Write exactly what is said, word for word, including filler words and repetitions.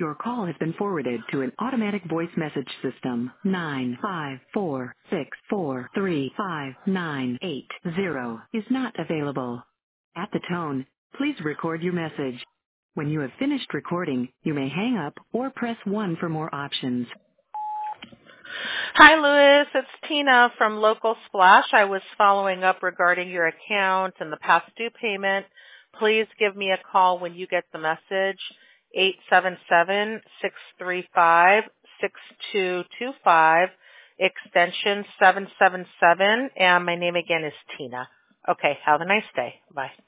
Your call has been forwarded to an automatic voice message system. nine five four six four three five nine eight zero is not available. At the tone, please record your message. When you have finished recording, you may hang up or press one for more options. Hi, Louis. It's Tina from Local Splash. I was following up regarding your account and the past due payment. Please give me a call when you get the message, eight seven seven, six three five, six two two five, extension seven seven seven, and my name again is Tina. Okay, have a nice day. Bye.